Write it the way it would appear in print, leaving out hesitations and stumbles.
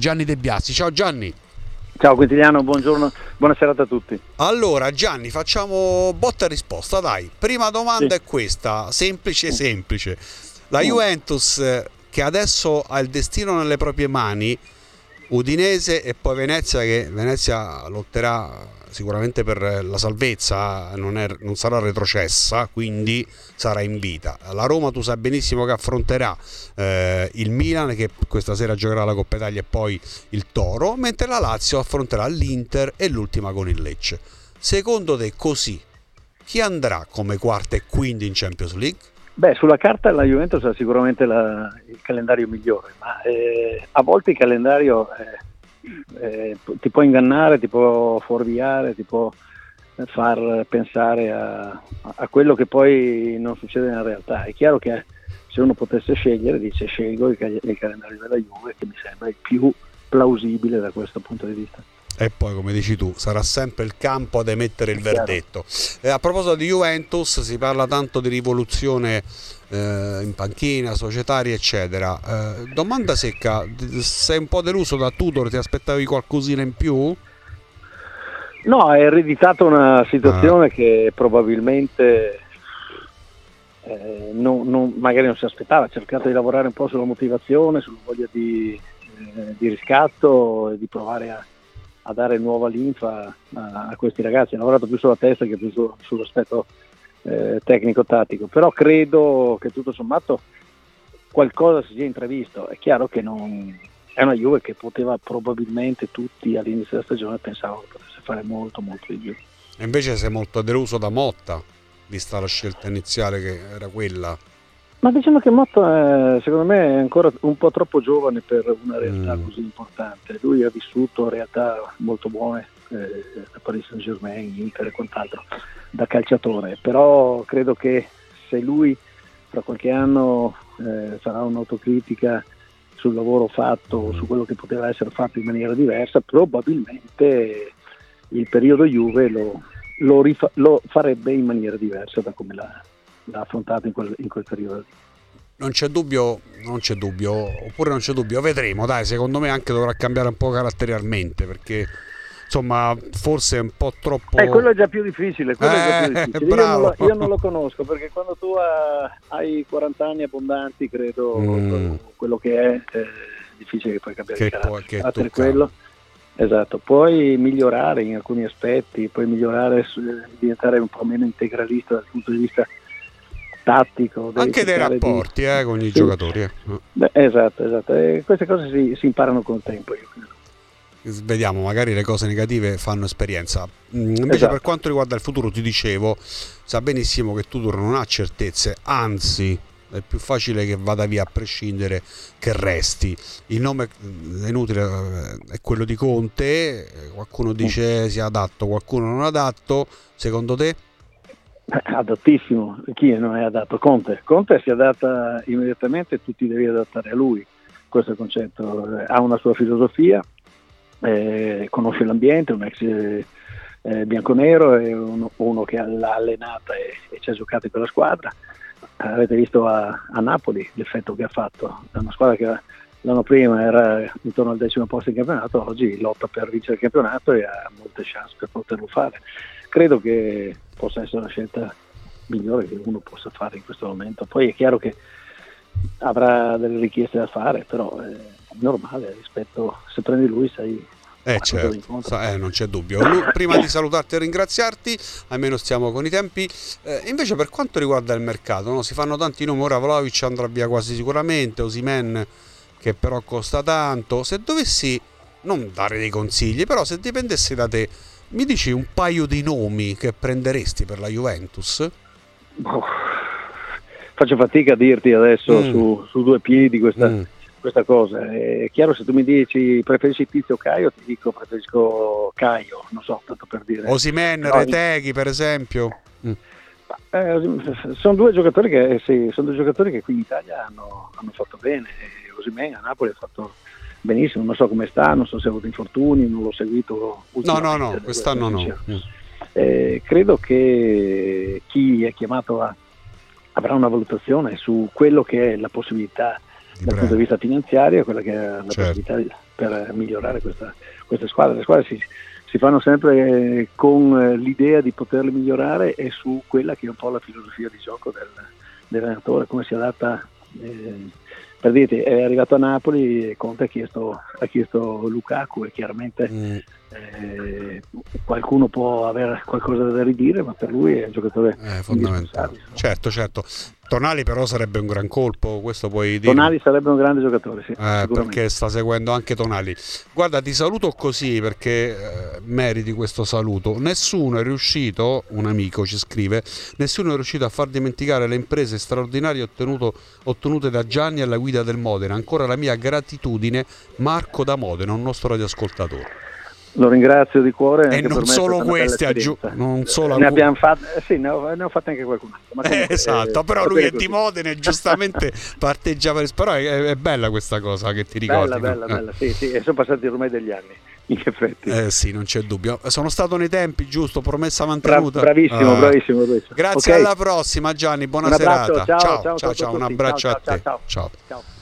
Gianni De Biasi. Ciao Gianni. Ciao Quintiliano, buongiorno, buona serata a tutti. Allora Gianni, facciamo botta e risposta, dai. Prima domanda è questa, semplice. La Juventus, che adesso ha il destino nelle proprie mani, Udinese e poi Venezia, che Venezia lotterà sicuramente per la salvezza, non sarà retrocessa, quindi sarà in vita. La Roma, tu sai benissimo che affronterà il Milan, che questa sera giocherà la Coppa Italia, e poi il Toro, mentre la Lazio affronterà l'Inter e l'ultima con il Lecce. Secondo te, così, chi andrà come quarta e quinta in Champions League? Beh, sulla carta la Juventus ha sicuramente il calendario migliore, ma a volte il calendario ti può ingannare, ti può fuorviare, ti può far pensare a quello che poi non succede nella realtà. È chiaro che se uno potesse scegliere, dice scelgo il calendario della Juve, che mi sembra il più plausibile da questo punto di vista. E poi, come dici tu, sarà sempre il campo ad emettere il verdetto. A proposito di Juventus, si parla tanto di rivoluzione in panchina, societaria, eccetera. Domanda secca, sei un po' deluso da Tudor? Ti aspettavi qualcosina in più? No, ha ereditato una situazione che probabilmente magari non si aspettava. Ha cercato di lavorare un po' sulla motivazione, sulla voglia di riscatto e di provare a dare nuova linfa a questi ragazzi. Ha lavorato più sulla testa che più sull'aspetto tecnico-tattico, però credo che tutto sommato qualcosa si sia intravisto. È chiaro che è una Juve che poteva, probabilmente tutti all'inizio della stagione pensavano che potesse fare molto molto di più. E invece sei molto deluso da Motta, vista la scelta iniziale che era quella. Ma diciamo che Motta secondo me è ancora un po' troppo giovane per una realtà così importante. Lui ha vissuto realtà molto buone, da Paris Saint-Germain, Inter e quant'altro, da calciatore, però credo che se lui fra qualche anno farà un'autocritica sul lavoro fatto, su quello che poteva essere fatto in maniera diversa, probabilmente il periodo Juve lo farebbe in maniera diversa da come l'ha affrontato in quel periodo. Non c'è dubbio, vedremo, dai, secondo me anche dovrà cambiare un po' caratterialmente, perché insomma forse è un po' troppo... quello è già più difficile, bravo. Io non lo conosco, perché quando tu hai 40 anni abbondanti, credo quello che è difficile che puoi cambiare il carattere. Quello, esatto, puoi migliorare in alcuni aspetti, puoi migliorare, diventare un po' meno integralista dal punto di vista tattico, anche dei rapporti con i giocatori. Beh, esatto, e queste cose si imparano con il tempo, io credo. Vediamo, magari le cose negative fanno esperienza. Invece per quanto riguarda il futuro, ti dicevo, sa benissimo che Tudor non ha certezze, anzi è più facile che vada via a prescindere che resti. Il nome è inutile, è quello di Conte, qualcuno dice sia adatto, qualcuno non adatto. Secondo te? Adattissimo. Chi non è adatto? Conte si adatta immediatamente, tu ti devi adattare a lui, questo è il concetto. Ha una sua filosofia, conosce l'ambiente, un ex bianconero, è uno che l'ha allenata e ci ha giocato in quella squadra. Avete visto a Napoli l'effetto che ha fatto, è una squadra che l'anno prima era intorno al 10° posto in campionato, oggi lotta per vincere il campionato e ha molte chance per poterlo fare. Credo che possa essere la scelta migliore che uno possa fare in questo momento. Poi è chiaro che avrà delle richieste da fare, però è normale, rispetto, se prendi lui sai. Certo, non c'è dubbio. Prima di salutarti e ringraziarti, almeno stiamo con i tempi, invece per quanto riguarda il mercato, no? Si fanno tanti nomi. Ora Vlahovic andrà via quasi sicuramente, Osimhen che però costa tanto. Se dovessi non dare dei consigli, però se dipendesse da te, mi dici un paio di nomi che prenderesti per la Juventus? Faccio fatica a dirti adesso su due piedi questa cosa. È chiaro, se tu mi dici preferisci Tizio o Caio, ti dico preferisco Caio, non so, tanto per dire. Osimhen, Retegui per esempio. Sono due giocatori che qui in Italia hanno fatto bene. Osimhen a Napoli ha fatto benissimo, non so come sta, non so se ha avuto infortuni, non l'ho seguito ultimamente. No, quest'anno no. Credo che chi è chiamato avrà una valutazione su quello che è la possibilità dal punto di vista finanziario, quella che è la possibilità per migliorare questa squadra. Le squadre si fanno sempre con l'idea di poterle migliorare e su quella che è un po' la filosofia di gioco dell'allenatore, come si adatta. Per dirti, è arrivato a Napoli e Conte ha chiesto Lukaku e chiaramente qualcuno può avere qualcosa da ridire, ma per lui è un giocatore fondamentale. Certo. Tonali però sarebbe un gran colpo, questo puoi dire. Tonali sarebbe un grande giocatore, sì, perché sta seguendo anche Tonali. Guarda, ti saluto così perché meriti questo saluto. Nessuno è riuscito, un amico ci scrive, nessuno è riuscito a far dimenticare le imprese straordinarie ottenute da Gianni alla guida del Modena. Ancora la mia gratitudine, Marco da Modena, un nostro radioascoltatore. Lo ringrazio di cuore. E non solo queste, non solo ne abbiamo fatte, ne ho fatte anche qualcun altro. Esatto, però lui è di Modena e giustamente parteggiava. Però è bella questa cosa che ti ricordi. Bella, sì, e sono passati ormai degli anni, in effetti. Sì, non c'è dubbio. Sono stato nei tempi, giusto, promessa mantenuta. Bravissimo. Grazie, alla prossima Gianni, buona serata. Ciao, un abbraccio a te. Ciao.